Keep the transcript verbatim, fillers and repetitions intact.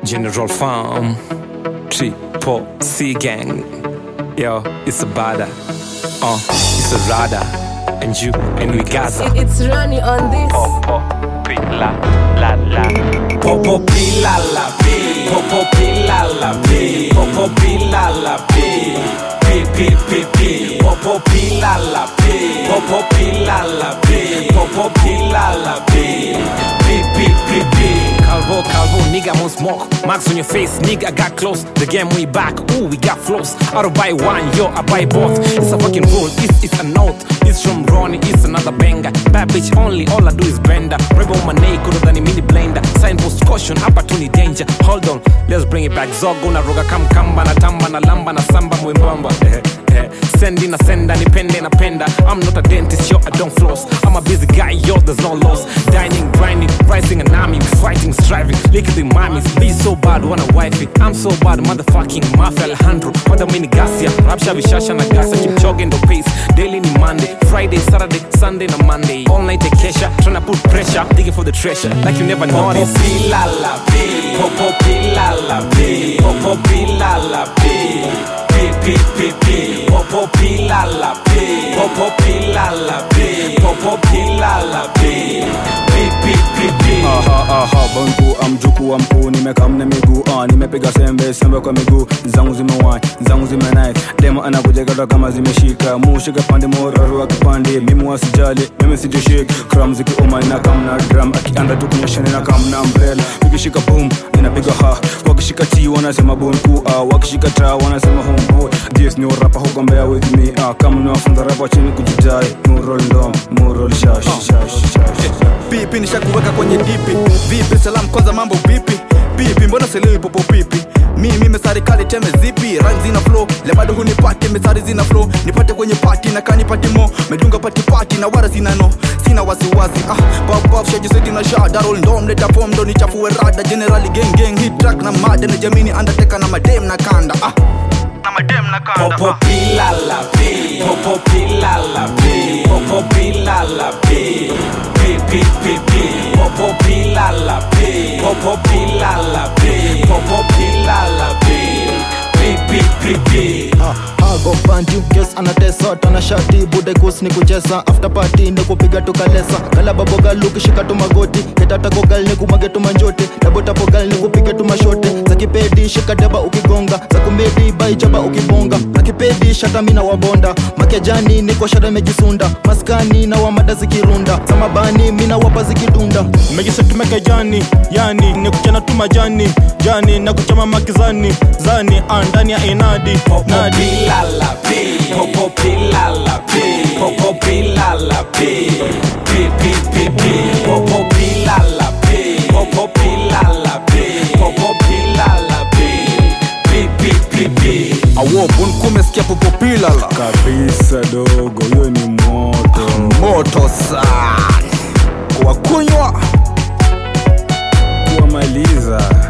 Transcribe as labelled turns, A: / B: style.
A: General Farm, Triple C Gang. Yo, it's a bada. Uh, it's a rada. And you, and we Gaza.
B: It's Ronnie on this.
A: Popo, pila, la la. Popo, pila, la, pi. Popo, pila, la, pi. Popo, pila, la, pi. Pi, pi, pi, pi. Popo, pila, la, pi. Popo, pila, la, pi. Popo, pila, la, pi. Pi, pi, pi, pi. Calvo, Calvo, nigga, I'm on smoke. Marks on your face, nigga, got close. The game we back, ooh, we got flows. I don't buy one, yo, I buy both. It's a fucking rule, it's, it's a note. It's from Ronnie, it's another banger. Bad bitch only, all I do is blender. Rebo my name, kudo than a mini blender. Signpost caution, opportunity danger. Hold on, let's bring it back. Zogo na roga kam kamba na tamba na lamba na samba mwembamba. Sending a sender, depending a penda. I'm not a dentist, yo, I don't floss. I'm a busy guy, yo, there's no loss. Dining, grinding, rising an army, fighting, striving, licking mommies. Be so bad, wanna wife it. I'm so bad, motherfucking mafia Alejandro. What a mini gasia, rapsha vishasha na gasa. Keep jogging the pace, daily ni Monday, Friday, Saturday, Sunday na Monday. All night a kesha, tryna put pressure, digging for the treasure, like you never noticed. Popo pila la pi, popo pila la pi, popo pila la pi. Pi, pi, pi, pi. Popo pila la pi. Popo pila la pi. Popo pila la pi. Pi, pi, pi, pi.
C: Aha, aha, banku, amjuku, ampu. Nimekam na miguu, ah, nimepiga sembe, sembe kwa miguu. Zangu zimewai, zangu zimenai. Demo anakuja kata kama zimeshika. Mushika pande moraru wa kipande. Mimu wasijali, mimi sijashik. Kram ziki uma inakam na drum. Akianda tukunyesha ninakam na umbrella. Wakishika boom, ninapiga ha. Wakishika ti wanasema bonku, ah. Wakishika tra wanasema homeboy. This new rapper who gonna bear with me, ah. Kama niwafunza rapper chini kujidai. Murol ndom, murol shash, shash, shash.
D: Pipi nishakuweka kwenye dipi. Vipi salam kwanza mambo vipi. Pipi mbona selewi popo pipi. Mimi mesari kali teme zipi. Rhymes zina flow, le bado hunipati. Mesari zina flow, nipate kwenye party. Na kani pati mo, medunga pati party. Na wara zina no, sina wazi wazi. Ah, pop pop, shaji seti na sha. Darol ndom, leta form, do ni chafu we rada. Generally gang gang, hit track na mada. Na jamini undertaker na madem na kanda. Ah, na madem na kanda.
A: Popo pila la pi. Popo pila la pi. Popo pila la pi. Pi, pi, pi, pi. Popo pila la pi. Popo pila la pi. Popo pila la pi. Pi, pi, pi, pi.
E: Hago panty, guess anatesa. Tana shati, bude kus ni kuchesa. After party, ni kupiga tukalesa. Kala baboga luki, shika tu magoti. Ketata kogal, ni kumage tu manjote. Dabota pogal, ni kupige tu mashote. Zakipedi, shika deba ukigonga. Zakumedi, bai jaba ukibonga. Nakipedi, shata mina wabonda. Makejani, niko shada mejisunda. Maskani, na wamada zikirunda. Samabani, mina wapa zikidunda.
F: Megisa tumeka jani, yani ni kuchana tu majani. Jani, na kuchama makizani. Zani, andani ya inadi.
A: Popo pila la pi. Popo pila la pi. Popo pila la pi. Pi, pi, pi, pi. Popo pila la pi. Popo pila la pi. Popo pila la pi. Pi, pi, pi, pi.
D: Awo, bunkume sikia popo pila la.
C: Kabisa dogo, yo ni moto.
D: Moto sana. Kwa kunywa
C: kuwamaliza.